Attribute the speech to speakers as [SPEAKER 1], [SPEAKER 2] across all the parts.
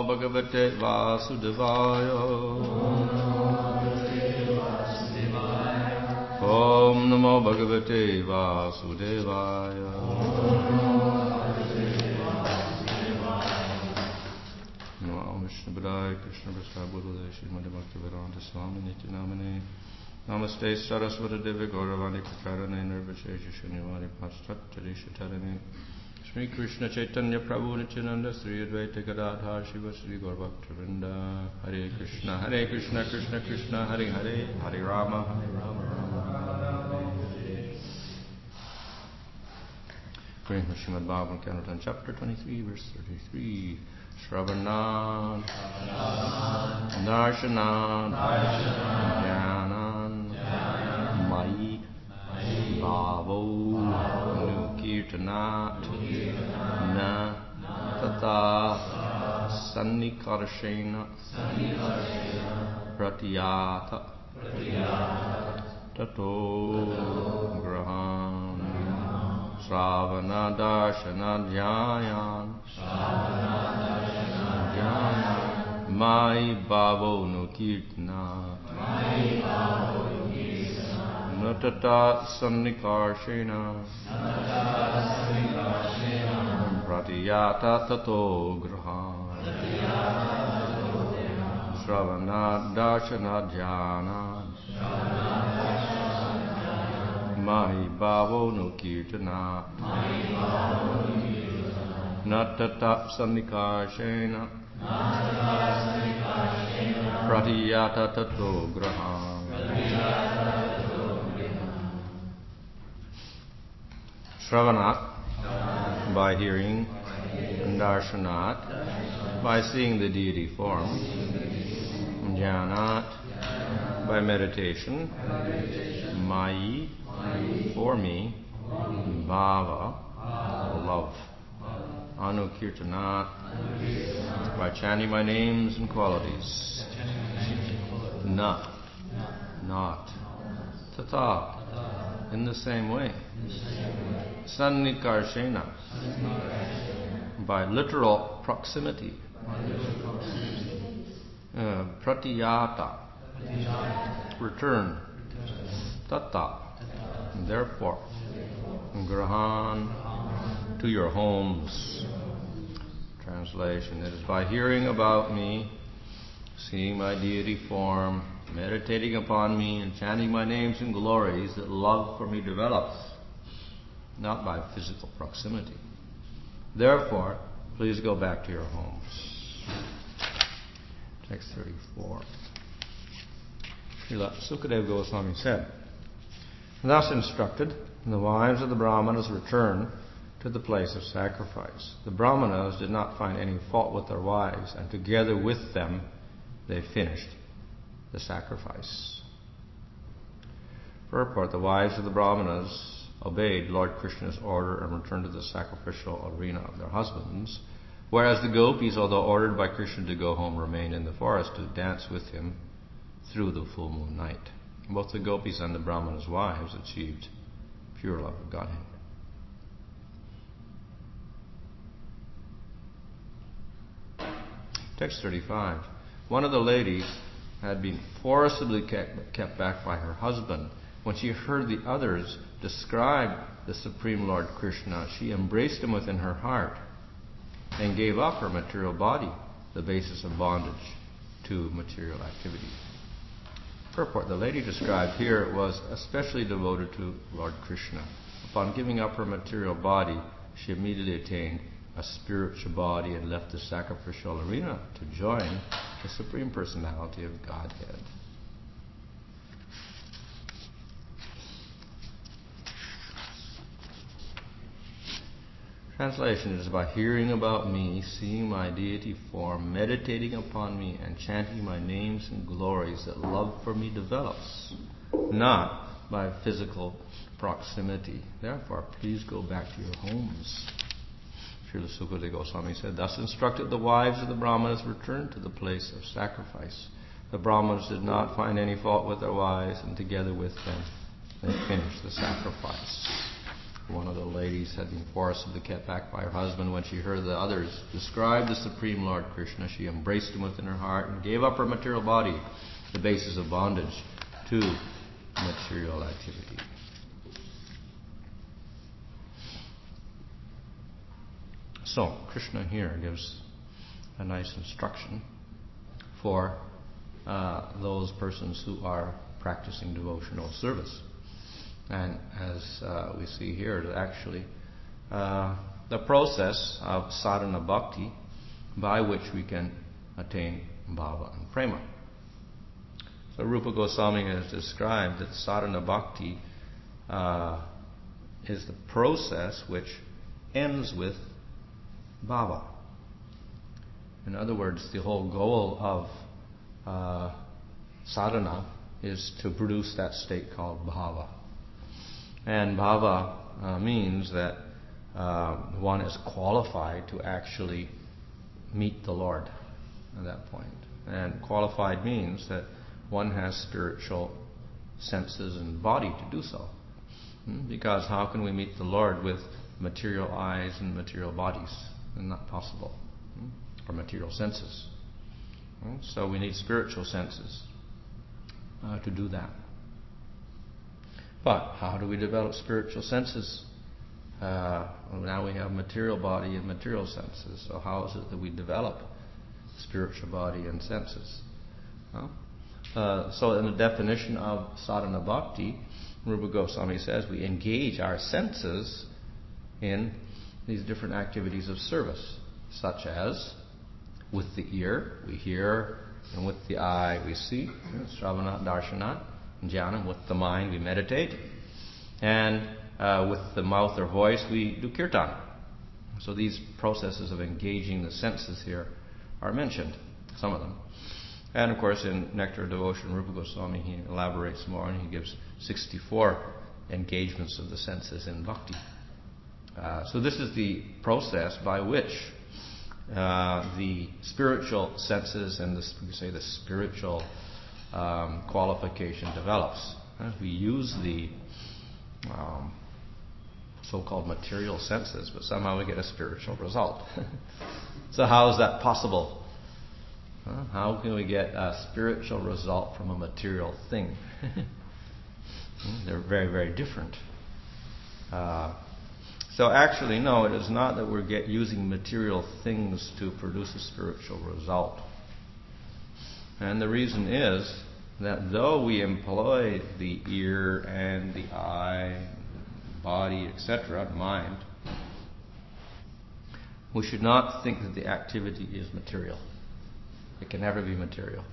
[SPEAKER 1] Bhagavate Vasudevaya. Om Namo Bhagavate Vasudevaya. Namo Vishnu Padaya Krishna Prasad Buddhaya Srimad Bhaktivedanta Swami Nityanamane. Namaste Saraswata Devi Gauravani Pracharane Nirvishesha Shunyavani Paschatchari Shatarane. Shri Krishna Chaitanya Prabhu Nityananda Sri Advaita Gadadhar Shiva Sri Gaurabhaktarinda. Hare Krishna Krishna Krishna Hare Hare Hare Rama Rama According to Srimad Bhagavatam, Kirtan, chapter 23, verse 33. Shravanat, Darshanat, Jnanan, Mai, Bhavo, Nukirtanat, Na, Tata, Sannikarshena, Pratyata, Tato, Grahan. Shravana Darshana Dhyayan Mai Bhavo Nukirtana Natata Sannikarshena Pratyata Tato Grahan Shravana Darshana Dhyana Mahi Bhavo Nukirtana Natata Sannikarshena Pratyata Tato Grahan. Shravanat, by hearing, and Darshanat, by seeing the deity form, Jnanat, by meditation, Mai, for me, Bhava, love, Anukirtanat, by chanting my names and qualities, Na, not, Tata, in the same way, Sannikarshena, by literal proximity, Pratyata, return, Tata, therefore, Grahan, to your homes. Translation: it is by hearing about me, seeing my deity form, meditating upon me, and chanting my names and glories that love for me develops, not by physical proximity. Therefore, please go back to your homes. Text 34. Srila Sukadeva Goswami said, thus instructed, the wives of the Brahmanas returned to the place of sacrifice. The Brahmanas did not find any fault with their wives, and together with them they finished the sacrifice. Purport: the wives of the Brahmanas obeyed Lord Krishna's order and returned to the sacrificial arena of their husbands, whereas the gopis, although ordered by Krishna to go home, remained in the forest to dance with him through the full moon night. Both the gopis and the Brahmanas' wives achieved pure love of Godhead. Text 35. One of the ladies had been forcibly kept back by her husband. When she heard the others describe the Supreme Lord Krishna, she embraced him within her heart and gave up her material body, the basis of bondage to material activity. Purport: the lady described here was especially devoted to Lord Krishna. Upon giving up her material body, she immediately attained a spiritual body and left the sacrificial arena to join the Supreme Personality of Godhead. Translation: it is by hearing about me, seeing my deity form, meditating upon me, and chanting my names and glories that love for me develops, not by physical proximity. Therefore, please go back to your homes. Srila Sukadeva Goswami said, thus instructed, the wives of the Brahmanas returned to the place of sacrifice. The Brahmanas did not find any fault with their wives, and together with them they finished the sacrifice. one of the ladies had been forcibly kept back by her husband. When she heard the others describe the Supreme Lord Krishna, she embraced him within her heart and gave up her material body, the basis of bondage, to material activity. So, Krishna here gives a nice instruction for those persons who are practicing devotional service. And as we see here, actually, the process of sadhana bhakti by which we can attain bhava and prema. So Rupa Goswami has described that sadhana bhakti is the process which ends with bhava. In other words, the whole goal of sadhana is to produce that state called bhava. And bhava means that one is qualified to actually meet the Lord at that point. And qualified means that one has spiritual senses and body to do so. Because how can we meet the Lord with material eyes and material bodies? It's not possible. Or material senses. So we need spiritual senses to do that. But how do we develop spiritual senses? Now we have material body and material senses. So how is it that we develop spiritual body and senses? So in the definition of sadhana bhakti, Rupa Goswami says we engage our senses in these different activities of service, such as with the ear we hear, and with the eye we see, Sravana, Darshana, Jnana. With the mind we meditate, and with the mouth or voice we do kirtan. So these processes of engaging the senses here are mentioned, some of them. And of course in Nectar of Devotion, Rupa Goswami, he elaborates more and he gives 64 engagements of the senses in bhakti. So this is the process by which the spiritual senses and the spiritual qualification develops. We use the so-called material senses, but somehow we get a spiritual result. So how is that possible? How can we get a spiritual result from a material thing? They're very, very different. So actually, no, it is not that we're using material things to produce a spiritual result. And the reason is that though we employ the ear and the eye, body, etc., mind, we should not think that the activity is material. It can never be material.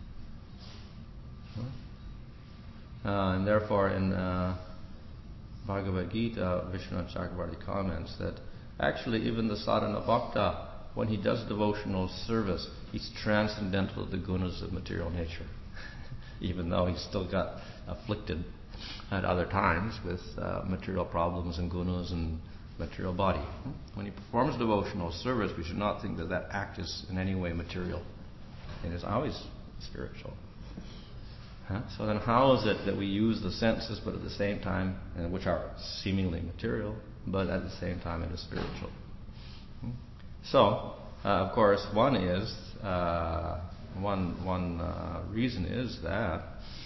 [SPEAKER 1] And therefore in Bhagavad Gita, Vishwanath Chakravarti comments that actually even the sadhana bhakta, when he does devotional service, he's transcendental to the gunas of material nature. Even though he's still got afflicted at other times with material problems and gunas and material body. When he performs devotional service, we should not think that that act is in any way material. It is always spiritual. So then how is it that we use the senses but at the same time, which are seemingly material, but at the same time it is spiritual? So, of course, one reason is that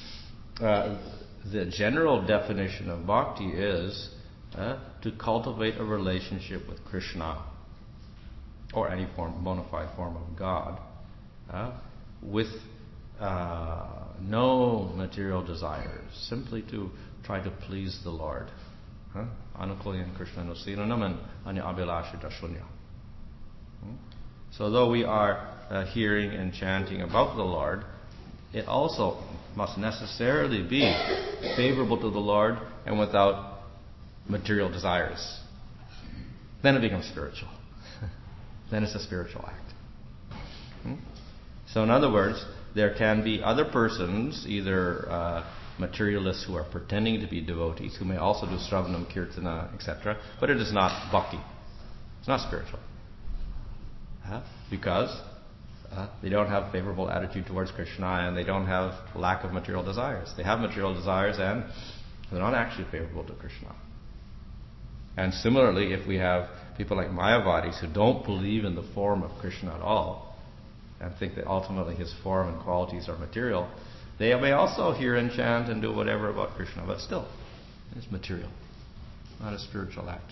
[SPEAKER 1] the general definition of bhakti is to cultivate a relationship with Krishna or any bona fide form of God with no material desires, simply to try to please the Lord. Anukulyan Krishna Nusinanam and Anya Abhilasha Dashunya. So though we are hearing and chanting about the Lord, it also must necessarily be favorable to the Lord and without material desires. Then it becomes spiritual. Then it's a spiritual act. So in other words, there can be other persons, either materialists who are pretending to be devotees, who may also do Sravanam, Kirtana, etc., but it is not bhakti. It's not spiritual. Because they don't have favorable attitude towards Krishna and they don't have lack of material desires. They have material desires and they're not actually favorable to Krishna. And similarly, if we have people like Mayavadis who don't believe in the form of Krishna at all, and think that ultimately his form and qualities are material, they may also hear and chant and do whatever about Krishna, but still, it's material, not a spiritual act.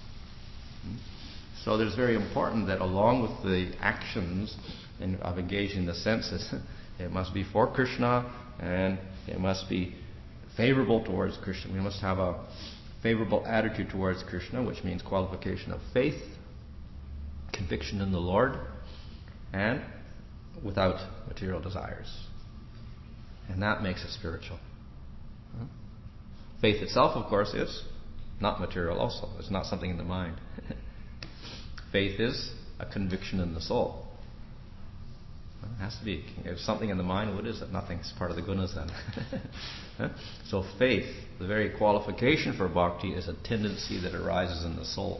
[SPEAKER 1] So it's very important that along with the actions of engaging the senses, it must be for Krishna and it must be favorable towards Krishna. We must have a favorable attitude towards Krishna, which means qualification of faith, conviction in the Lord, and without material desires. And that makes it spiritual. Faith itself, of course, is not material also. It's not something in the mind. Faith is a conviction in the soul. It has to be. If something in the mind, what is it? Nothing's part of the gunas then. So faith, the very qualification for bhakti, is a tendency that arises in the soul.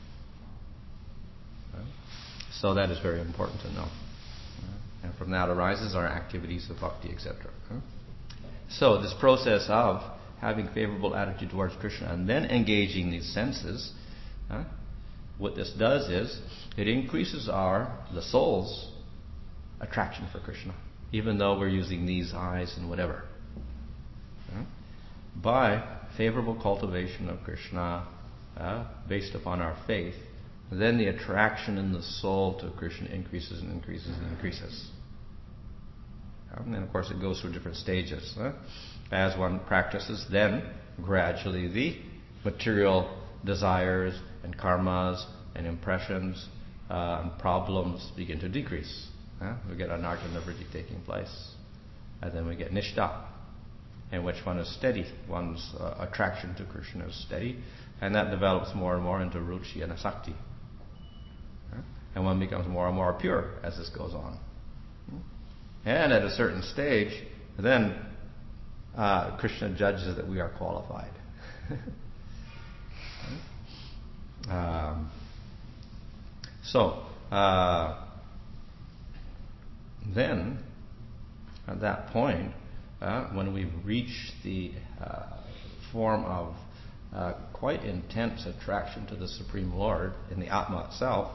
[SPEAKER 1] So that is very important to know. And from that arises our activities of bhakti, etc. So this process of having favorable attitude towards Krishna and then engaging these senses, what this does is it increases the soul's attraction for Krishna, even though we're using these eyes and whatever. By favorable cultivation of Krishna based upon our faith, then the attraction in the soul to Krishna increases and increases and increases. And of course it goes through different stages. As one practices, then gradually the material desires and karmas and impressions and problems begin to decrease. We get anartha nivritti taking place. And then we get nishta, in which one is steady. One's attraction to Krishna is steady. And that develops more and more into ruchi and asakti. And one becomes more and more pure as this goes on. And at a certain stage, then Krishna judges that we are qualified. Then, at that point, when we've reached the form of quite intense attraction to the Supreme Lord in the Atma itself,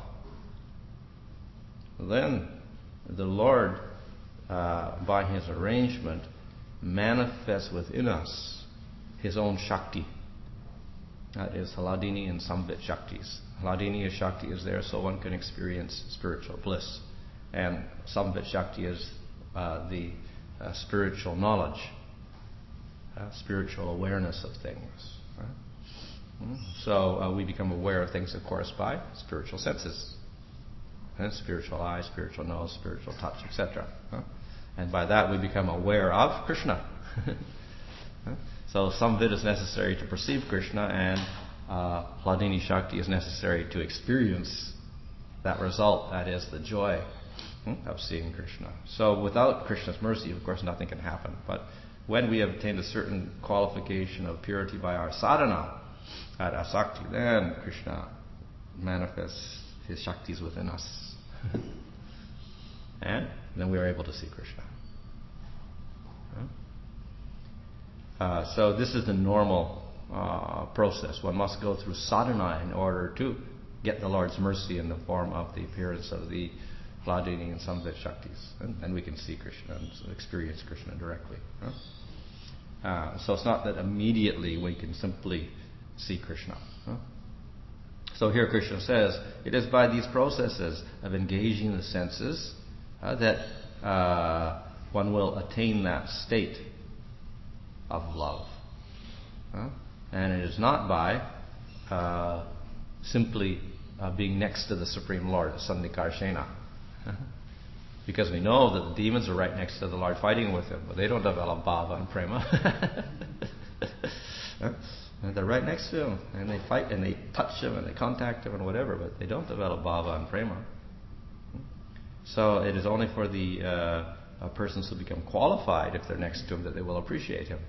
[SPEAKER 1] then the Lord, by His arrangement, manifests within us His own Shakti. That is Hladini and Samvit Shaktis. Hladini Shakti is there so one can experience spiritual bliss. And Samvit Shakti is the spiritual knowledge, spiritual awareness of things. So we become aware of things, of course, by spiritual senses. Spiritual eye, spiritual nose, spiritual touch, etc. And by that we become aware of Krishna. So Samvit is necessary to perceive Krishna, and Hladini Shakti is necessary to experience that result, that is the joy of seeing Krishna. So without Krishna's mercy, of course, nothing can happen. But when we have attained a certain qualification of purity by our sadhana, at asakti, then Krishna manifests His Shaktis within us. And then we are able to see Krishna. So this is the normal process. One must go through sadhana in order to get the Lord's mercy in the form of the appearance of the Hladini and Samvit Shaktis. And we can see Krishna and experience Krishna directly. So it's not that immediately we can simply see Krishna. So here Krishna says, it is by these processes of engaging the senses that one will attain that state of love. And it is not by simply being next to the Supreme Lord, Sannikarshena. Because we know that the demons are right next to the Lord fighting with Him, but they don't develop bhava and prema. And they're right next to Him, and they fight and they touch Him and they contact Him and whatever, but they don't develop bhava and prema. So it is only for the persons who become qualified, if they're next to Him, that they will appreciate Him.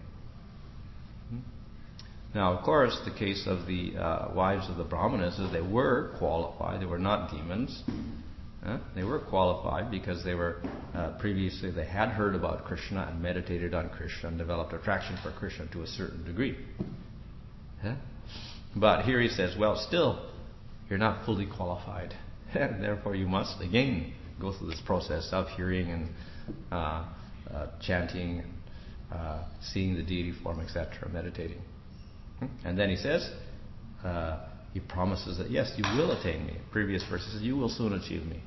[SPEAKER 1] Now, of course, the case of the wives of the Brahmanas is they were qualified. They were not demons. They were qualified because they were previously they had heard about Krishna and meditated on Krishna and developed attraction for Krishna to a certain degree. But here he says, well, still, you're not fully qualified. And therefore you must, again, go through this process of hearing and chanting, seeing the deity form, etc., meditating. And then he says, he promises that, yes, you will attain me. Previous verses says, you will soon achieve me.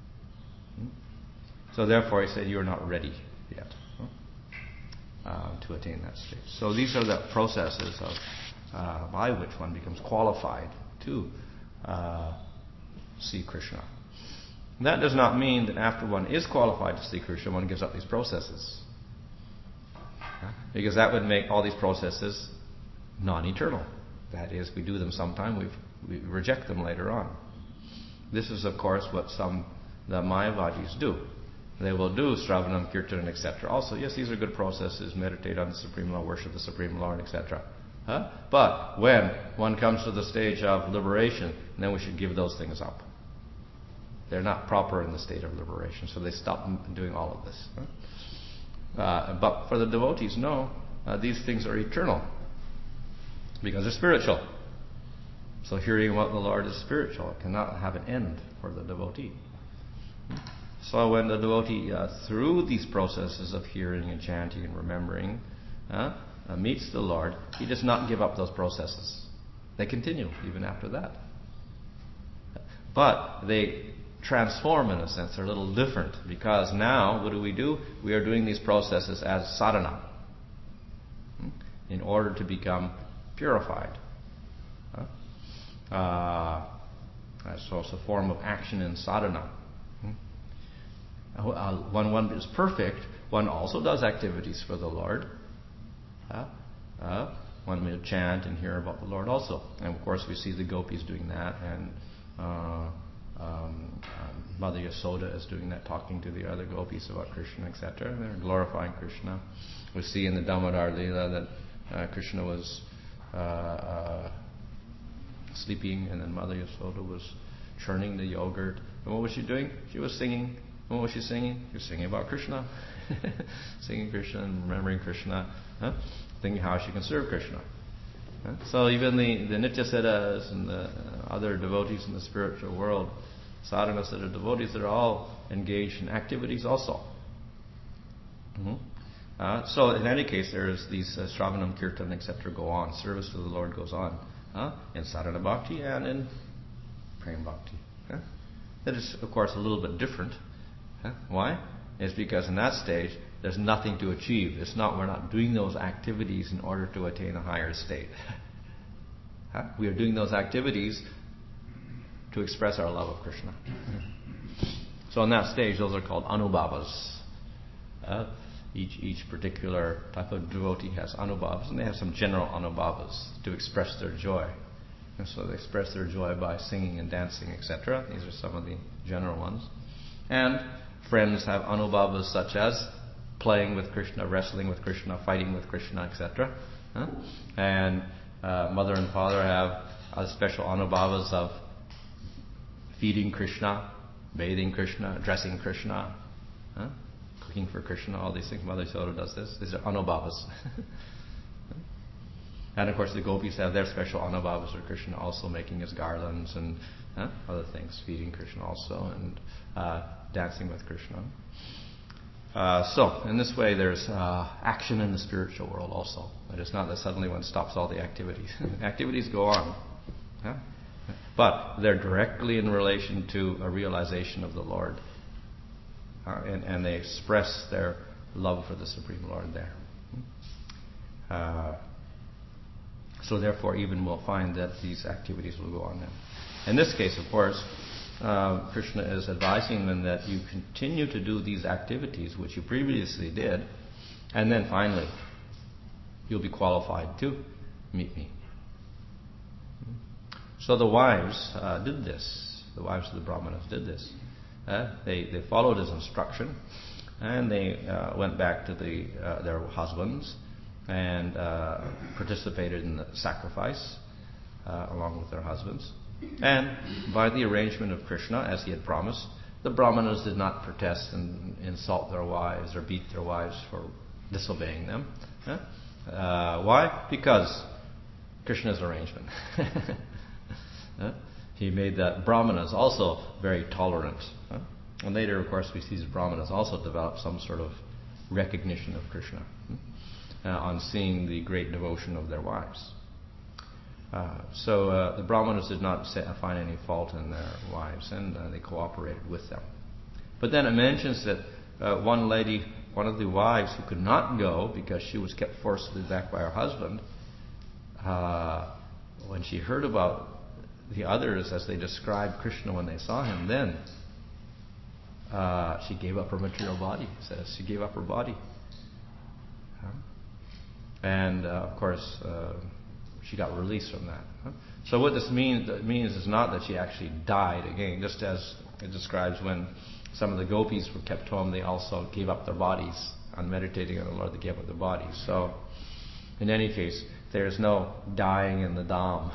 [SPEAKER 1] So therefore he said, you're not ready yet to attain that state. So these are the processes of by which one becomes qualified to see Krishna. That does not mean that after one is qualified to see Krishna, one gives up these processes. Because that would make all these processes non-eternal. That is, we do them sometime, we reject them later on. This is, of course, what the Mayavadis do. They will do Sravanam, Kirtan, etc. Also, yes, these are good processes. Meditate on the Supreme Lord, worship the Supreme Lord, etc. But when one comes to the stage of liberation, then we should give those things up. They're not proper in the state of liberation, so they stop doing all of this. But for the devotees, no, these things are eternal because they're spiritual. So hearing about the Lord is spiritual. It cannot have an end for the devotee. So when the devotee, through these processes of hearing and chanting and remembering, meets the Lord, he does not give up those processes. They continue even after that. But they transform, in a sense. They're a little different because now, what do? We are doing these processes as sadhana in order to become purified. So it's a form of action in sadhana. When one is perfect, one also does activities for the Lord. One may chant and hear about the Lord also. And of course we see the gopis doing that, and Mother Yasoda is doing that, talking to the other gopis about Krishna, etc. They're glorifying Krishna. We see in the Damodar Leela that Krishna was sleeping, and then Mother Yasoda was churning the yogurt. And what was she doing? She was singing. And what was she singing? She was singing about Krishna. Singing Krishna and remembering Krishna. Thinking how she can serve Krishna. So even the Nityasiddhas and the other devotees in the spiritual world, sadhanas that are devotees, they're all engaged in activities also. So in any case, there's these Shravanam, Kirtan, etc. go on. Service to the Lord goes on in sadhana bhakti and in prema bhakti. That is, of course, a little bit different. Why? It's because in that stage, there's nothing to achieve. We're not doing those activities in order to attain a higher state. We are doing those activities to express our love of Krishna. So in that stage, those are called anubhavas. Each particular type of devotee has anubhavas, and they have some general anubhavas to express their joy. And so they express their joy by singing and dancing, etc. These are some of the general ones. And friends have anubhavas such as playing with Krishna, wrestling with Krishna, fighting with Krishna, etc. And mother and father have special anubhavas of feeding Krishna, bathing Krishna, dressing Krishna, cooking for Krishna, all these things. Mother Yasoda does this. These are anubhavas. And of course the gopis have their special anubhavas for Krishna, also making his garlands and other things, feeding Krishna also, and dancing with Krishna. So, in this way, there's action in the spiritual world also. It's not that suddenly one stops all the activities. Activities go on. But they're directly in relation to a realization of the Lord. And they express their love for the Supreme Lord there. So therefore, even we'll find that these activities will go on then. In this case, of course, Krishna is advising them that you continue to do these activities which you previously did, and then finally you'll be qualified to meet me. So the wives did this. The wives of the Brahmanas did this. They followed his instruction, and they went back to their husbands and participated in the sacrifice along with their husbands. And by the arrangement of Krishna, as he had promised, the Brahmanas did not protest and insult their wives or beat their wives for disobeying them. Why? Because Krishna's arrangement. He made that Brahmanas also very tolerant. And later, of course, we see these Brahmanas also develop some sort of recognition of Krishna on seeing the great devotion of their wives. So the Brahmanas did not find any fault in their wives, and they cooperated with them. But then it mentions that one lady, one of the wives who could not go because she was kept forcibly back by her husband, when she heard about the others as they described Krishna when they saw him, then she gave up her material body. It says she gave up her body. And of course, she got released from that. So what this means is not that she actually died again, just as it describes when some of the gopis were kept home, they also gave up their bodies. On meditating on the Lord, they gave up their bodies. So, in any case, there's no dying in the Dham.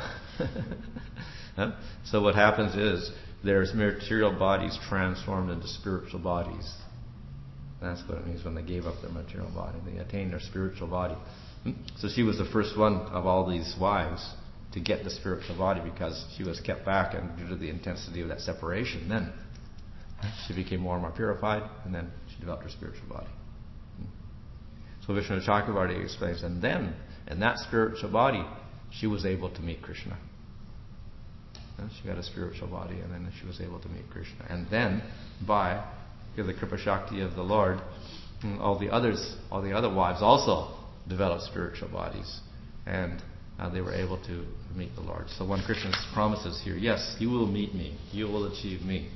[SPEAKER 1] So what happens is, there's material bodies transformed into spiritual bodies. That's what it means when they gave up their material body. They attained their spiritual body. So she was the first one of all these wives to get the spiritual body because she was kept back, and due to the intensity of that separation, then she became more and more purified, and then she developed her spiritual body. So Vishnu Chakravarti explains, and then in that spiritual body, she was able to meet Krishna. She got a spiritual body, and then she was able to meet Krishna. And then, by the Kripa Shakti of the Lord, all the other wives also developed spiritual bodies, and they were able to meet the Lord. So when Krishna promises here, yes, you will meet me, you will achieve me.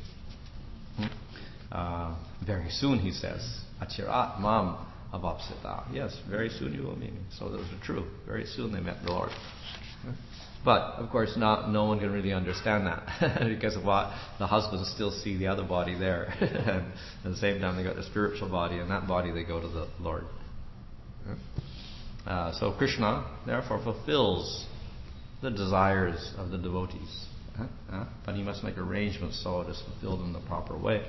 [SPEAKER 1] Very soon, he says, Achirat mam avapsita. Yes, very soon you will meet me. So those are true. Very soon they met the Lord. But, of course, no one can really understand that because of what the husbands still see the other body there. And at the same time, they got the spiritual body, and that body they go to the Lord. So Krishna, therefore, fulfills the desires of the devotees. But he must make arrangements so it is fulfilled in the proper way.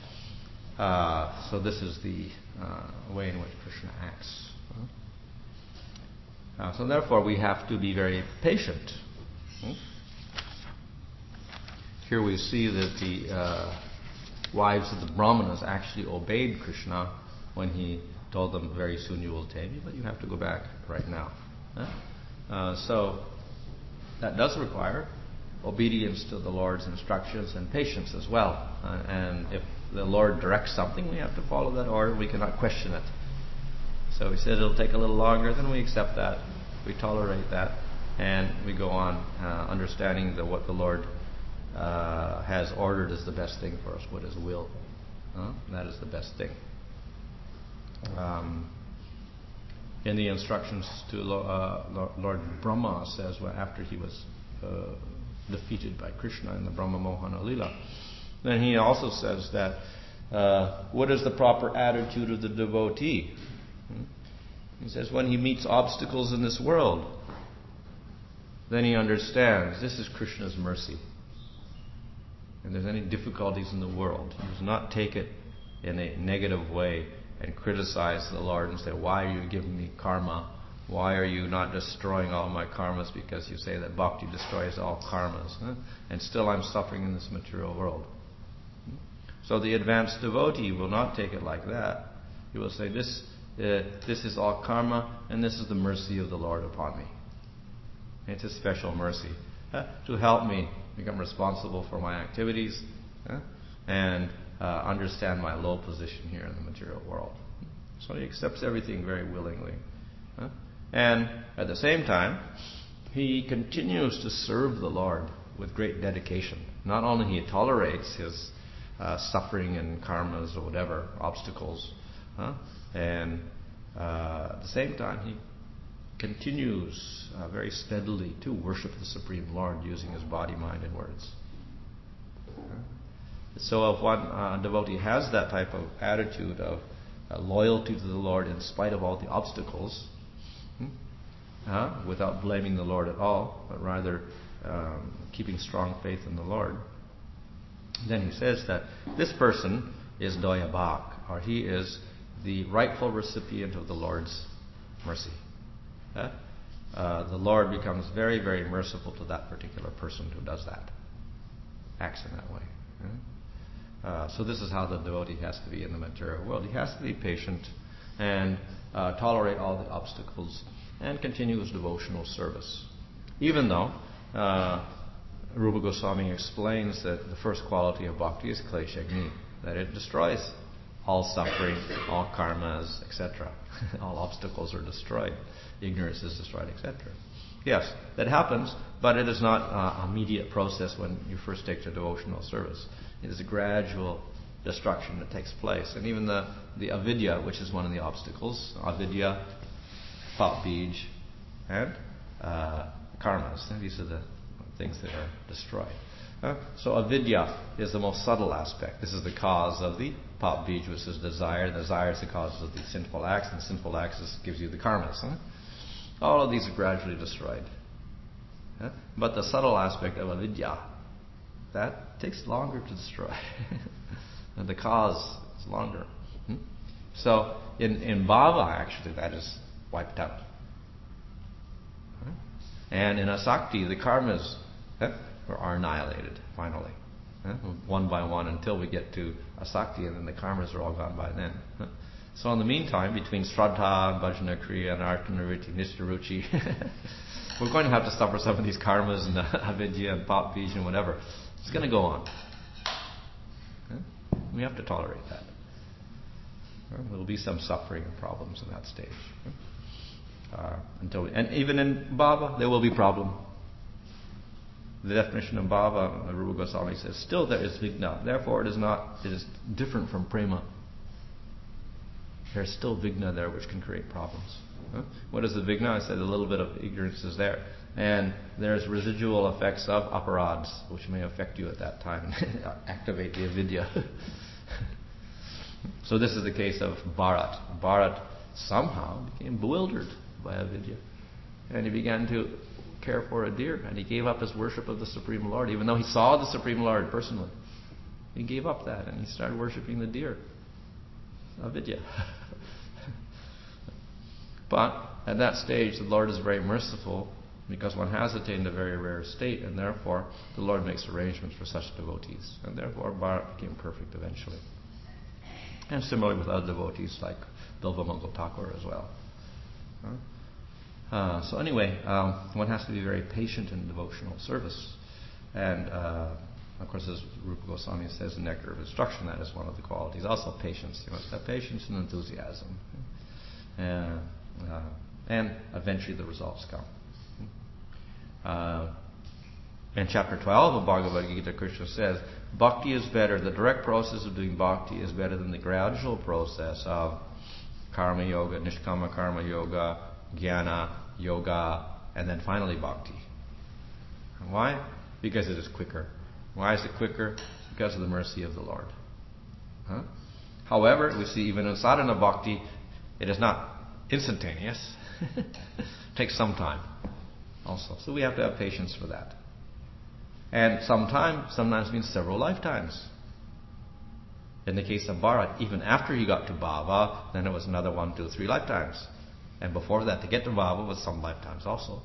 [SPEAKER 1] So this is the way in which Krishna acts. So therefore we have to be very patient. Here we see that the wives of the Brahmanas actually obeyed Krishna when he told them, very soon you will attain me, but you have to go back right now. So that does require obedience to the Lord's instructions and patience as well. And if the Lord directs something, we have to follow that order. We cannot question it. So he says it'll take a little longer, then we accept that. We tolerate that. And we go on understanding that what the Lord has ordered is the best thing for us, what His will. That is the best thing. In the instructions to Lord Brahma says, after he was defeated by Krishna in the Brahma Mohana Lila, then he also says that what is the proper attitude of the devotee? He says when he meets obstacles in this world, then he understands this is Krishna's mercy. If there's any difficulties in the world, he does not take it in a negative way and criticize the Lord and say, why are you giving me karma? Why are you not destroying all my karmas? Because you say that bhakti destroys all karmas. And still I'm suffering in this material world. So the advanced devotee will not take it like that. He will say, this is all karma, and this is the mercy of the Lord upon me. It's a special mercy to help me become responsible for my activities and understand my low position here in the material world. So he accepts everything very willingly. And at the same time, he continues to serve the Lord with great dedication. Not only he tolerates his suffering and karmas or whatever, obstacles, and at the same time he continues very steadily to worship the Supreme Lord using his body, mind, and words. So if one devotee has that type of attitude of loyalty to the Lord in spite of all the obstacles, without blaming the Lord at all, but rather keeping strong faith in the Lord, then he says that this person is Doyabhak, or he is the rightful recipient of the Lord's mercy. the Lord becomes very, very merciful to that particular person who does that, acts in that way. So this is how the devotee has to be in the material world. He has to be patient and tolerate all the obstacles and continue his devotional service. Even though Rupa Goswami explains that the first quality of bhakti is kleshagni, that it destroys all suffering, all karmas, etc. All obstacles are destroyed. Ignorance is destroyed, etc. Yes, that happens, but it is not an immediate process when you first take to devotional service. It is a gradual destruction that takes place. And even the avidya, which is one of the obstacles, avidya, pap-bij, and karmas. These are the things that are destroyed. So avidya is the most subtle aspect. This is the cause of the pap-bij, which is desire. Desire is the cause of the sinful acts, and sinful acts gives you the karmas. All of these are gradually destroyed. But the subtle aspect of avidya, that takes longer to destroy. And the cause is longer. So in bhava, actually, that is wiped out. And in asakti, the karmas are annihilated, finally. One by one until we get to asakti, and then the karmas are all gone by then. So in the meantime, between Shraddha, Bhajana Kriya, and Artha-nivritti, Nishta-ruchi, we're going to have to suffer some of these karmas and avidya and pap-bij and whatever. It's going to go on. We have to tolerate that. There will be some suffering and problems in that stage. And even in bhava, there will be problem. The definition of bhava, Rupa Goswami says, still there is vigna. Therefore, it is different from prema. There's still vigna there which can create problems. What is the vigna? I said a little bit of ignorance is there. And there's residual effects of aparads, which may affect you at that time and activate the avidya. So this is the case of Bharat. Bharat somehow became bewildered by avidya. And he began to care for a deer, and he gave up his worship of the Supreme Lord, even though he saw the Supreme Lord personally. He gave up that, and he started worshipping the deer. Avidya. But at that stage, the Lord is very merciful, because one has attained a very rare state, and therefore the Lord makes arrangements for such devotees. And therefore Bharat became perfect eventually. And similarly with other devotees like Bilvamangal Thakur as well. So anyway, one has to be very patient in devotional service. And of course, as Rupa Goswami says in Nectar of Instruction, that is one of the qualities. Also patience. You must have patience and enthusiasm. And eventually the results come. In chapter 12 of Bhagavad Gita, Krishna says, bhakti is better, the direct process of doing bhakti is better than the gradual process of karma yoga, nishkama karma yoga, jnana yoga, and then finally bhakti. And why? Because it is quicker. Why is it quicker? Because of the mercy of the Lord. However, we see even in sadhana bhakti, it is not instantaneous. It takes some time also. So we have to have patience for that. And sometimes means several lifetimes. In the case of Bharat, even after he got to bhava, then it was another 1, 2, 3 lifetimes. And before that, to get to bhava was some lifetimes also.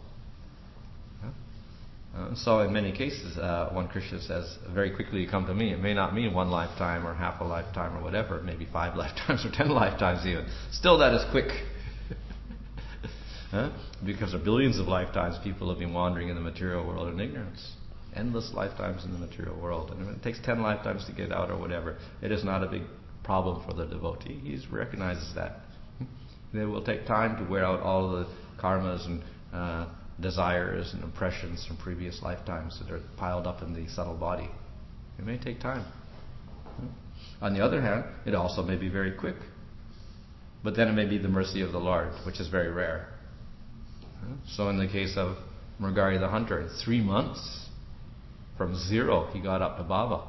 [SPEAKER 1] So in many cases, when Krishna says, very quickly you come to me, it may not mean 1 lifetime or half a lifetime or whatever, maybe 5 lifetimes or 10 lifetimes even. Still that is quick. Because for billions of lifetimes people have been wandering in the material world in ignorance. Endless lifetimes in the material world. And if it takes 10 lifetimes to get out or whatever, it is not a big problem for the devotee. He recognizes that. It will take time to wear out all the karmas and desires and impressions from previous lifetimes that are piled up in the subtle body. It may take time. On the other hand, it also may be very quick. But then it may be the mercy of the Lord, which is very rare. So in the case of Mrigari the hunter, in 3 months, from 0, he got up to bhava.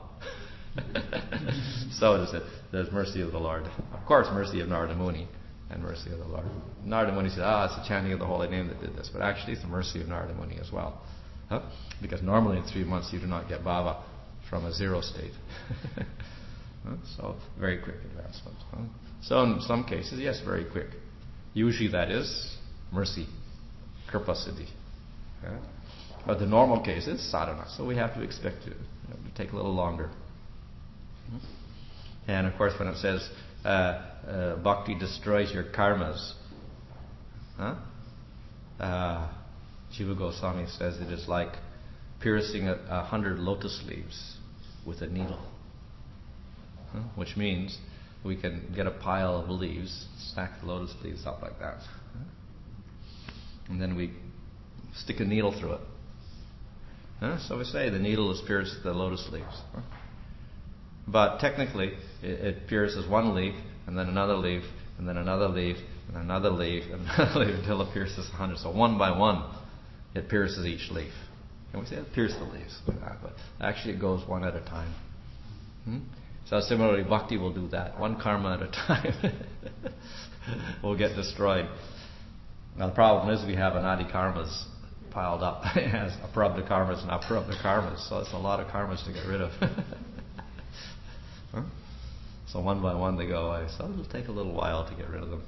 [SPEAKER 1] So it is there's mercy of the Lord. Of course, mercy of Narada Muni and mercy of the Lord. Narada Muni said, it's the chanting of the holy name that did this. But actually, it's the mercy of Narada Muni as well. Because normally in 3 months you do not get bhava from a 0 state. So, very quick advancement. So in some cases, yes, very quick. Usually that is mercy. Kripa Siddhi. But the normal case is sadhana, so we have to expect it to take a little longer. And of course, when it says bhakti destroys your karmas, Jiva Goswami says it is like piercing 100 lotus leaves with a needle. Which means we can get a pile of leaves, stack the lotus leaves up like that, and then we stick a needle through it. So we say the needle has pierced the lotus leaves. But technically, it pierces one leaf, and then another leaf, and then another leaf, and another leaf, and another leaf, until it pierces 100. So one by one, it pierces each leaf. And we say it pierces the leaves, but actually it goes one at a time. So similarly, bhakti will do that. One karma at a time will get destroyed. Now the problem is we have anadi karmas piled up. It has aprabdha karmas and aprabdha karmas. So it's a lot of karmas to get rid of. So one by one they go away. So it'll take a little while to get rid of them.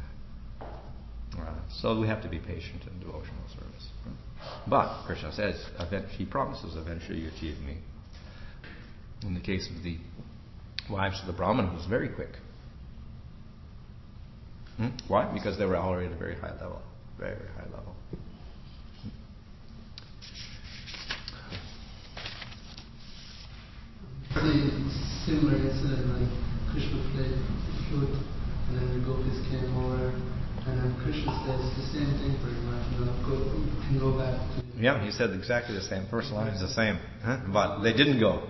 [SPEAKER 1] So we have to be patient in devotional service. But Krishna says, he promises eventually you achieve me. In the case of the wives of the Brahmin, it was very quick. Why? Because they were already at a very high level. Very, very high level.
[SPEAKER 2] Similar incident like Krishna played the flute and then the gopis came over and then Krishna says the same thing pretty much. You can go back to...
[SPEAKER 1] Yeah, he said exactly the same. First line is the same. But they didn't go.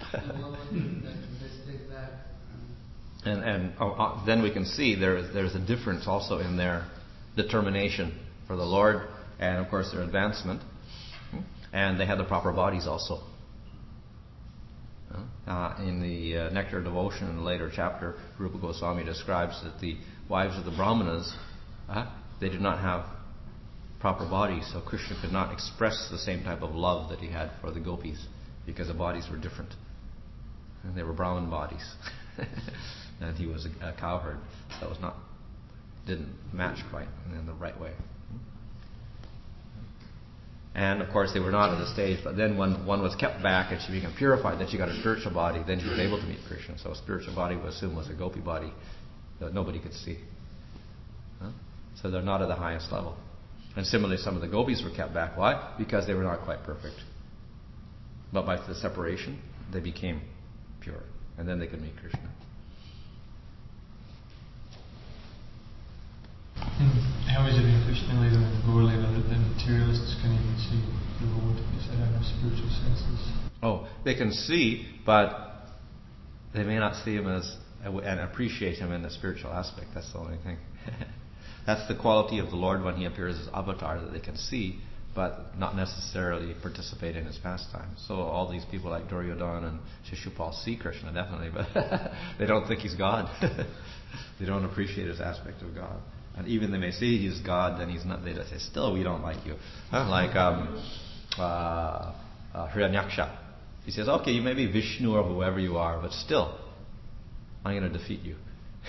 [SPEAKER 1] And then we can see there's a difference also in their determination for the Lord and of course their advancement. And they had the proper bodies also. In the Nectar of Devotion, in a later chapter, Rupa Goswami describes that the wives of the Brahmanas, they did not have proper bodies, so Krishna could not express the same type of love that he had for the gopis, because the bodies were different. And they were Brahman bodies. And he was a cowherd, so it didn't match quite in the right way. And of course they were not at the stage, but then when one was kept back and she became purified, then she got a spiritual body, then she was able to meet Krishna. So a spiritual body we assume was a gopi body that nobody could see. So they're not at the highest level. And similarly, some of the gopis were kept back. Why? Because they were not quite perfect. But by the separation, they became pure. And then they could meet Krishna.
[SPEAKER 3] How is it in Krishna Lila and Gaur Lila that the materialists can even see the Lord because they don't have spiritual senses?
[SPEAKER 1] Oh, they can see, but they may not see him as and appreciate him in the spiritual aspect. That's the only thing. That's the quality of the Lord when he appears as avatar, that they can see, but not necessarily participate in his pastime. So all these people like Duryodhana and Shishupal see Krishna definitely, but they don't think he's God. They don't appreciate his aspect of God. And even they may see he's God, then he's not. They say, still, we don't like you. Like Hiranyaksha. He says, okay, you may be Vishnu or whoever you are, but still, I'm going to defeat you.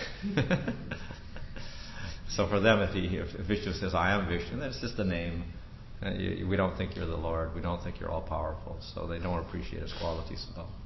[SPEAKER 1] So for them, if Vishnu says, I am Vishnu, that's just a name. We don't think you're the Lord. We don't think you're all powerful. So they don't appreciate his qualities at all.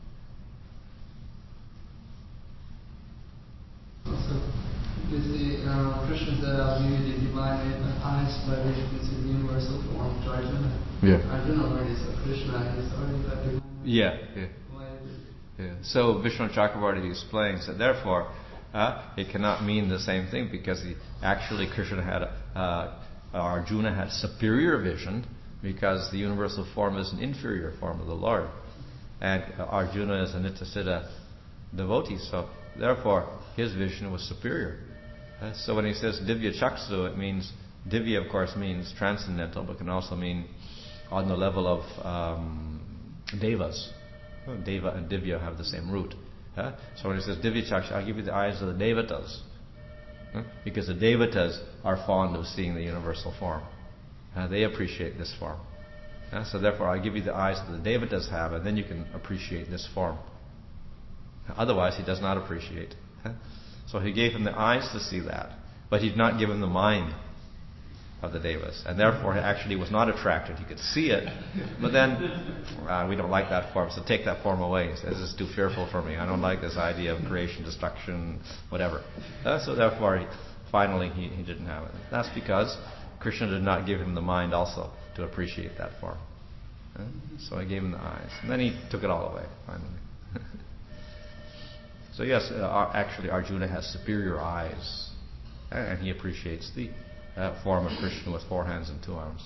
[SPEAKER 2] You see, Krishna said, I'll give you the divine eyes by which you can see the universal form to Arjuna.
[SPEAKER 1] Yeah.
[SPEAKER 2] Arjuna already saw Krishna, he's already got divine eyes.
[SPEAKER 1] Yeah. So Vishnu Chakravarti explains that therefore it cannot mean the same thing, because actually Krishna had Arjuna had superior vision, because the universal form is an inferior form of the Lord, and Arjuna is a Nityasiddha devotee, so therefore his vision was superior. So when he says Divya Chaksu, it means Divya, of course, means transcendental, but can also mean on the level of Devas. Deva and Divya have the same root. So when he says Divya Chaksu, I'll give you the eyes of the Devatas. Because the Devatas are fond of seeing the universal form. They appreciate this form. So therefore I'll give you the eyes that the Devatas have, and then you can appreciate this form. Otherwise he does not appreciate. So he gave him the eyes to see that, but he did not give him the mind. of the Devas, and therefore actually was not attracted. He could see it, but then we don't like that form, so take that form away. He says, "This is too fearful for me. I don't like this idea of creation, destruction, whatever." So therefore, finally he didn't have it. That's because Krishna did not give him the mind also to appreciate that form. So he gave him the eyes, and then he took it all away finally. So yes, actually Arjuna has superior eyes, and he appreciates the form of Krishna with 4 hands and 2 arms.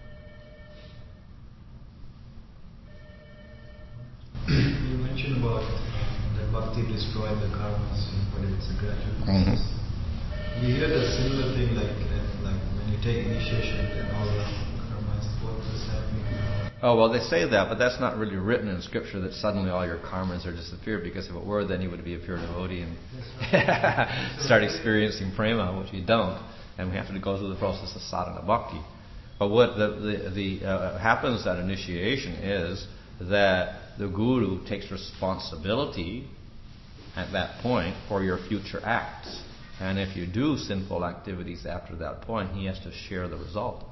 [SPEAKER 4] You mentioned about that bhakti destroy the karmas, but it's a gradual process. We hear the similar thing like when you take initiation and all the karmas, what is happening now?
[SPEAKER 1] Oh, well, they say that, but that's not really written in Scripture that suddenly all your karmas are disappeared, because if it were, then you would be a pure devotee and start experiencing prema, which you don't. And we have to go through the process of sadhana bhakti. But what happens at initiation is that the guru takes responsibility at that point for your future acts. And if you do sinful activities after that point, he has to share the result.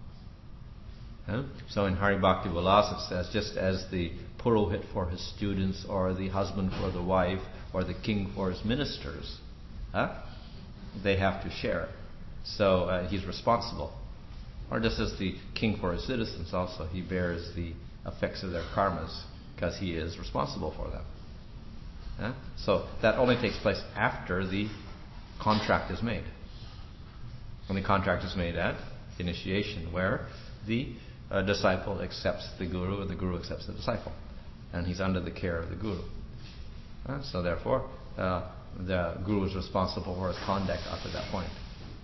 [SPEAKER 1] So in Hari Bhakti Vilas it says, just as the purohit for his students, or the husband for the wife, or the king for his ministers, they have to share. So he's responsible. Or just as the king for his citizens also, he bears the effects of their karmas because he is responsible for them. So that only takes place after the contract is made. When the contract is made at initiation, where the disciple accepts the guru and the guru accepts the disciple, and he's under the care of the guru. So therefore, the guru is responsible for his conduct up to that point.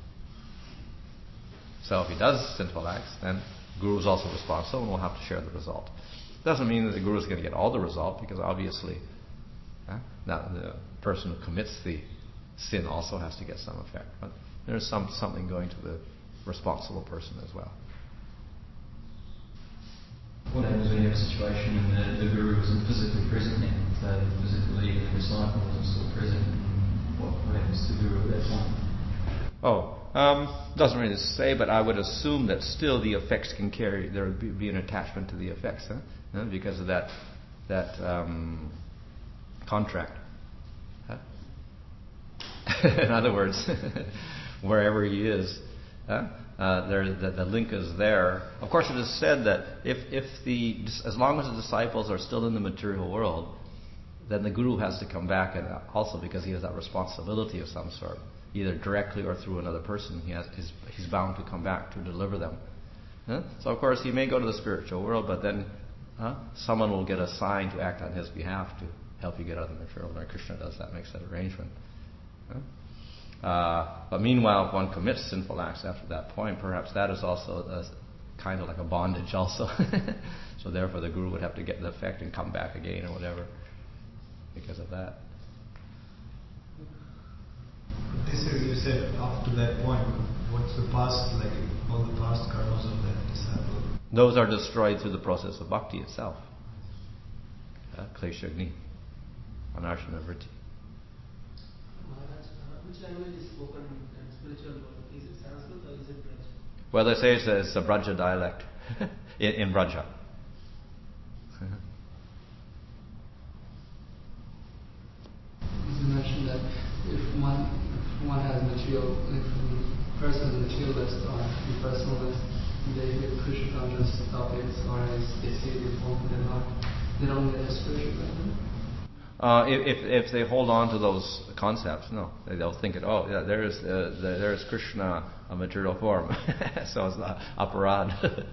[SPEAKER 1] So if he does sinful acts, then the guru is also responsible and will have to share the result. Doesn't mean that the guru is going to get all the result, because obviously the person who commits the sin also has to get some effect. But there's something going to the responsible person as well.
[SPEAKER 5] What happens when you have a situation and the guru isn't physically present now? So physically the disciple isn't still present. What happens to the guru at that point?
[SPEAKER 1] Doesn't really say, but I would assume that still the effects can carry. There would be an attachment to the effects, because of that contract. In other words, wherever he is, the link is there. Of course, it is said that as long as the disciples are still in the material world, then the guru has to come back, and also because he has that responsibility of some sort, either directly or through another person. He's bound to come back to deliver them. So of course he may go to the spiritual world, but then someone will get assigned to act on his behalf to help you get out of the material world. Krishna does that, makes that arrangement. But meanwhile, if one commits sinful acts after that point, perhaps that is also kind of like a bondage also. So therefore the guru would have to get the effect and come back again or whatever because of that.
[SPEAKER 4] This is, you said, up to that point, what's the past, like all the past karmas of that disciple?
[SPEAKER 1] Those are destroyed through the process of bhakti itself. Kleshagni, Anarshana Vritti.
[SPEAKER 2] Which language is spoken in spiritual world? Is it Sanskrit or is it Braja?
[SPEAKER 1] Well, they say it's a Braja dialect in Braja.
[SPEAKER 2] You mentioned that if one has material, if a person is materialist or the personalist, they hear Krishna conscious topics or they see the form, they don't get a spiritual benefit.
[SPEAKER 1] If they hold on to those concepts, no, they'll think there is Krishna, a material form, so it's aparad.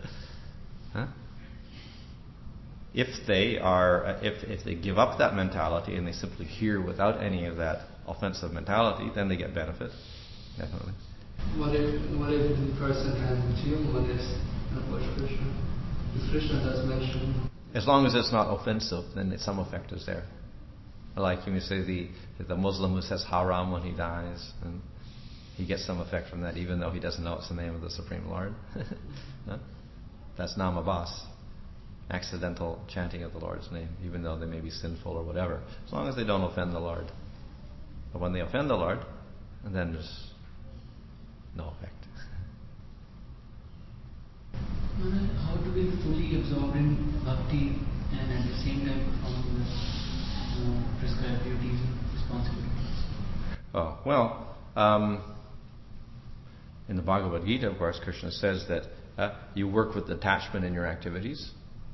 [SPEAKER 1] If they give up that mentality and they simply hear without any of that offensive mentality, then they get benefit, definitely.
[SPEAKER 2] What if the person has material motives and worship Krishna? Because Krishna does mention.
[SPEAKER 1] As long as it's not offensive, then some effect is there. Like you say, the Muslim who says haram when he dies, and he gets some effect from that, even though he doesn't know it's the name of the Supreme Lord. No? That's namabas, accidental chanting of the Lord's name, even though they may be sinful or whatever, as long as they don't offend the Lord. But when they offend the Lord, then there's no effect.
[SPEAKER 2] How to be fully absorbed in bhakti and at the same time performing the prescribed duties and responsibilities?
[SPEAKER 1] Oh, well, in the Bhagavad Gita, of course, Krishna says that you work with detachment in your activities,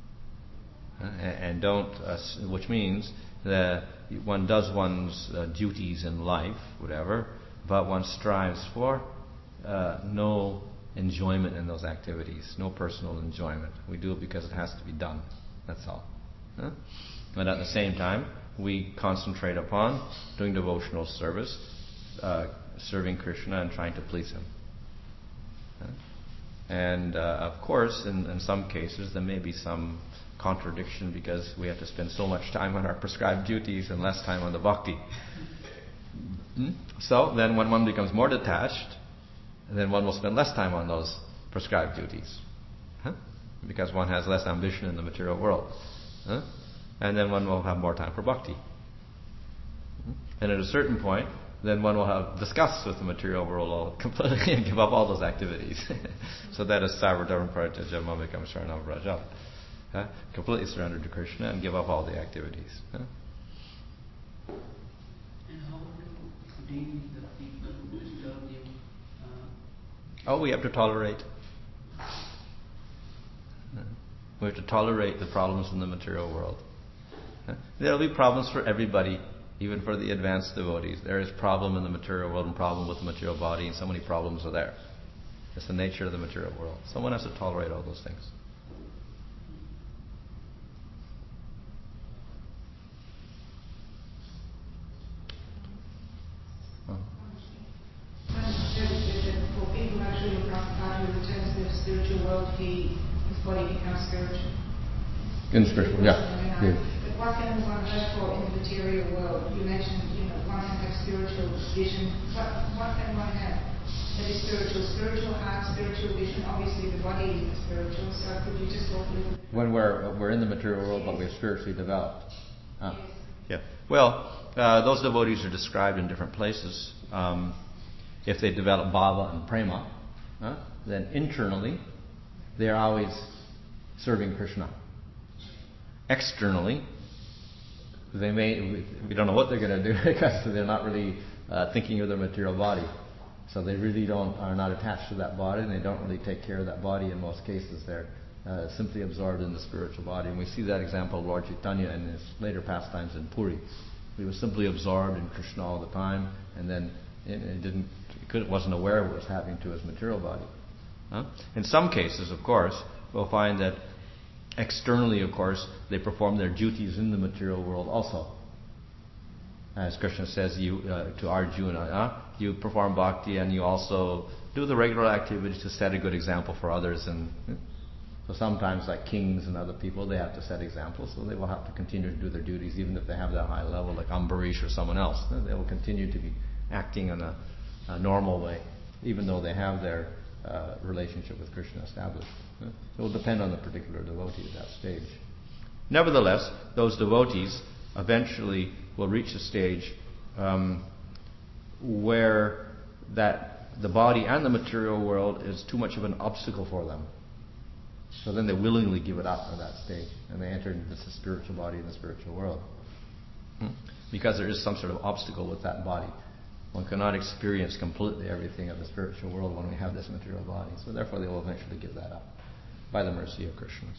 [SPEAKER 1] and don't, which means that one does one's duties in life, whatever, but one strives for no enjoyment in those activities, no personal enjoyment. We do it because it has to be done. That's all. But at the same time, we concentrate upon doing devotional service, serving Krishna and trying to please Him. And of course, in some cases, there may be some contradiction because we have to spend so much time on our prescribed duties and less time on the bhakti. So then when one becomes more detached, then one will spend less time on those prescribed duties. Because one has less ambition in the material world. And then one will have more time for bhakti. And at a certain point, then one will have disgust with the material world completely and give up all those activities. So that is Sarvadharma Paritaja Mamekam Sharanam Vraja. Completely surrender to Krishna and give up all the activities.
[SPEAKER 2] And how to deal with the people who disturb you?
[SPEAKER 1] We have to tolerate. We have to tolerate the problems in the material world. There will be problems for everybody, even for the advanced devotees. There is problem in the material world and problem with the material body, and so many problems are there. It's the nature of the material world. Someone has to tolerate all those things.
[SPEAKER 6] For people actually in Prabhupada who returns to the spiritual world, his body becomes spiritual.
[SPEAKER 1] In spiritual, yeah.
[SPEAKER 6] But what can one hope for in the material world? You mentioned, one can have spiritual vision. What can one have that is spiritual? Spiritual heart, spiritual vision. Obviously, the body is spiritual. So could you just talk a little bit?
[SPEAKER 1] When we're in the material world, but we're spiritually developed.
[SPEAKER 6] Yes.
[SPEAKER 1] Yeah. Well, those devotees are described in different places. If they develop bhava and prema, then internally they're always serving Krishna. Externally, we don't know what they're going to do because they're not really thinking of their material body. So they really are not attached to that body, and they don't really take care of that body in most cases. They're simply absorbed in the spiritual body. And we see that example of Lord Chaitanya in his later pastimes in Puri. He was simply absorbed in Krishna all the time, and then wasn't aware of what was happening to his material body. In some cases, of course, we'll find that externally, of course, they perform their duties in the material world also. As Krishna says to Arjuna, you perform bhakti and you also do the regular activities to set a good example for others. And so sometimes, like kings and other people, they have to set examples, so they will have to continue to do their duties even if they have that high level, like Ambarish or someone else. They will continue to be acting in a normal way, even though they have their relationship with Krishna established. It will depend on the particular devotee at that stage. Nevertheless, those devotees eventually will reach a stage where the body and the material world is too much of an obstacle for them. So then they willingly give it up at that stage, and they enter into the spiritual body in the spiritual world. Because there is some sort of obstacle with that body. One cannot experience completely everything of the spiritual world when we have this material body. So therefore they will eventually give that up by the mercy of Krishna.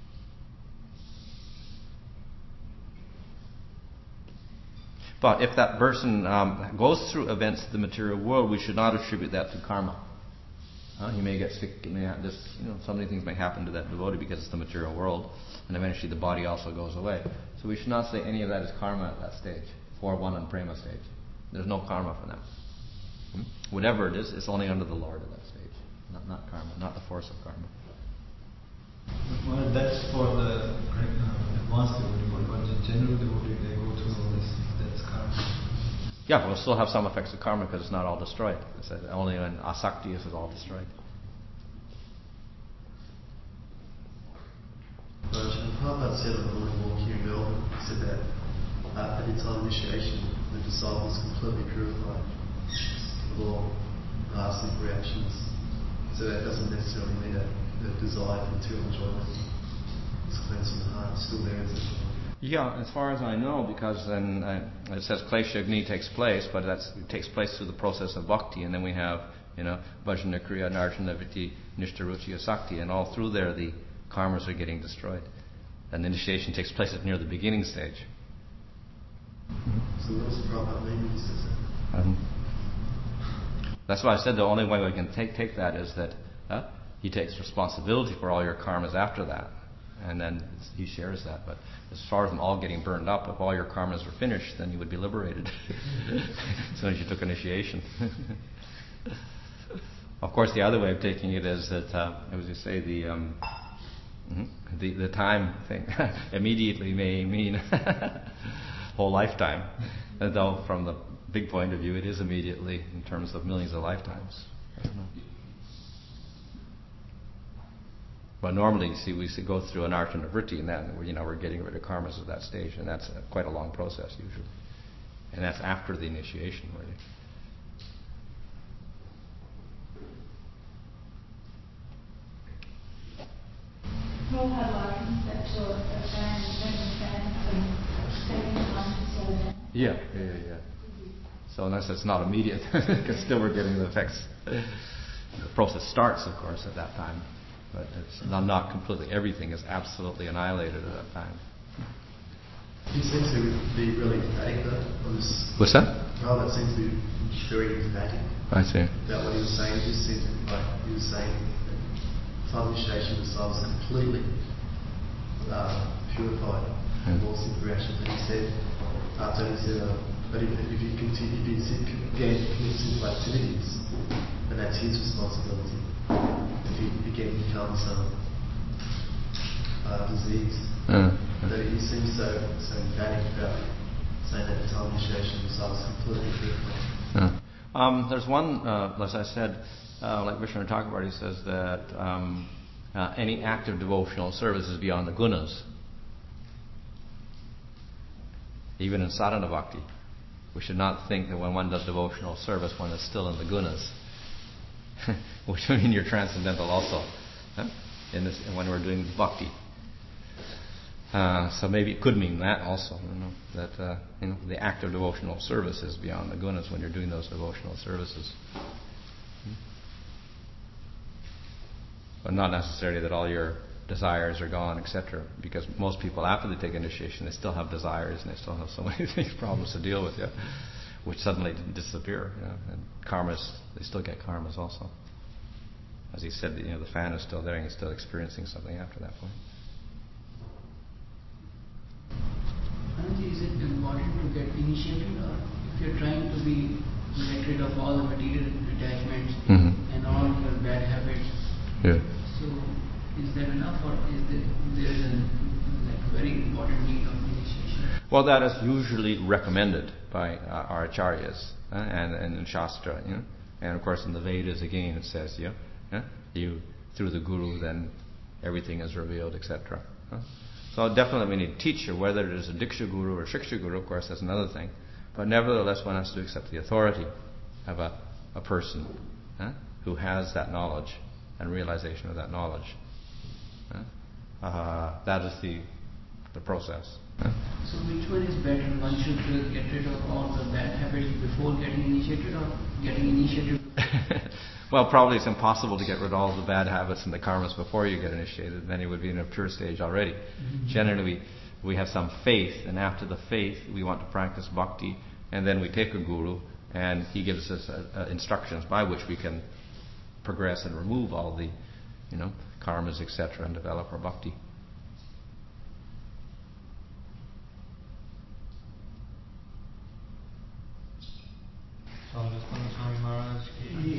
[SPEAKER 1] But if that person goes through events of the material world, we should not attribute that to karma. He may get sick, he may have so many things may happen to that devotee because it's the material world, and eventually the body also goes away. So we should not say any of that is karma at that stage, for one on prema stage. There's no karma for them. Whatever it is, it's only under the Lord at that stage, not karma, not the force of karma.
[SPEAKER 4] Well, that's for the advanced devotee, but the general devotee, they go through all this, that's karma.
[SPEAKER 1] Yeah, we'll still have some effects of karma because it's not all destroyed. It's only when asakti is all destroyed.
[SPEAKER 7] Prabhupada said on the morning walk here in Melbourne, he said that at the time of initiation, the disciple is completely purified of all past reactions. So that doesn't necessarily mean that the desire for material enjoyment is cleansed from the heart, it's still there, isn't it?
[SPEAKER 1] Yeah, as far as I know, because then it says Klesha Agni takes place, but it takes place through the process of bhakti, and then we have, Bhajana Kriya, Narjana Vritti, Nishtaruchi, Asakti, and all through there the karmas are getting destroyed. And the initiation takes place at near the beginning stage.
[SPEAKER 7] So what does the Prabhupada mean when he says that?
[SPEAKER 1] That's why I said the only way we can take that is that he takes responsibility for all your karmas after that. And then he shares that. But as far as them all getting burned up, if all your karmas were finished, then you would be liberated as soon as you took initiation. Of course, the other way of taking it is that, as you say, the time thing immediately may mean whole lifetime. Though from the big point of view, it is immediately in terms of millions of lifetimes. I don't know. But normally, you see, we go through an arjana vritti, and that we're getting rid of karmas at that stage, and that's quite a long process usually. And that's after the initiation, really. Yeah. So unless it's not immediate, because still we're getting the effects. The process starts, of course, at that time. But it's not completely. Everything is absolutely annihilated at that time.
[SPEAKER 7] He seems to be really emphatic though on this.
[SPEAKER 1] What's that?
[SPEAKER 7] Oh, that seems to be very emphatic.
[SPEAKER 1] I see.
[SPEAKER 7] About what he was saying. It just seemed like he was saying that time initiation of the soul is completely purified from all sin reactions. And he said, but if you continue, if you again commit sinful activities, then that's his responsibility. If he again becomes disease. But he seems so emphatic about saying that the time initiation of the soul is completely purified.
[SPEAKER 1] There's one, as I said, like Vishnu Thakur, he says that any act of devotional service is beyond the gunas. Even in sadhana bhakti, we should not think that when one does devotional service, one is still in the gunas. Which would mean you're transcendental also, when we're doing bhakti. So maybe it could mean that also, that the act of devotional service is beyond the gunas when you're doing those devotional services. But not necessarily that all your desires are gone, etc. Because most people, after they take initiation, they still have desires and they still have so many problems to deal with, which suddenly disappear. And karmas, they still get karmas also. As he said, the fan is still there and he's still experiencing something after that point.
[SPEAKER 2] Is it important to get initiated, or if you're trying to get rid of all the material attachments and all your bad habits, so is that enough, or is there is a very important need of initiation?
[SPEAKER 1] Well, that is usually recommended by our acharyas and in Shastra, and of course in the Vedas again it says, you through the guru then everything is revealed, etc. So definitely we need a teacher, whether it is a Diksha Guru or Shiksha Guru, of course that's another thing. But nevertheless one has to accept the authority of a person who has that knowledge and realization of that knowledge. That is the process.
[SPEAKER 2] So which one is better? One should get rid of all the bad habits before getting initiated, or getting initiated?
[SPEAKER 1] Well, probably it's impossible to get rid of all the bad habits and the karmas before you get initiated. Then you would be in a pure stage already. Generally, we have some faith, and after the faith, we want to practice bhakti, and then we take a guru, and he gives us instructions by which we can progress and remove all the, karmas, etc., and develop our bhakti.
[SPEAKER 3] Swami Maharaj.